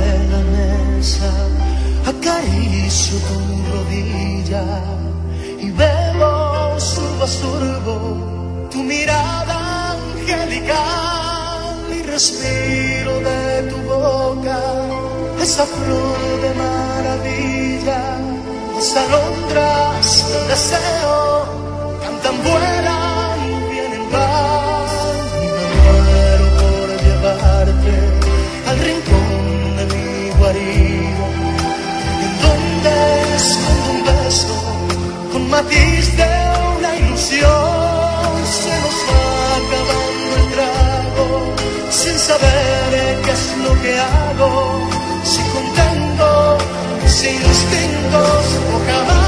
de la mesa, acaricio tu rodilla y bebo sorbo a sorbo tu mirada angelical y respiro de tu boca esa flor de maravilla. Las alondras del deseo cantan, vuelan, vienen, van y me muero por llevarte al rincón de mi guarida, en donde escondo un beso con matiz de una ilusión. Se nos va acabando el trago sin saber qué es lo que hago, si contento, sin instintos o jamás.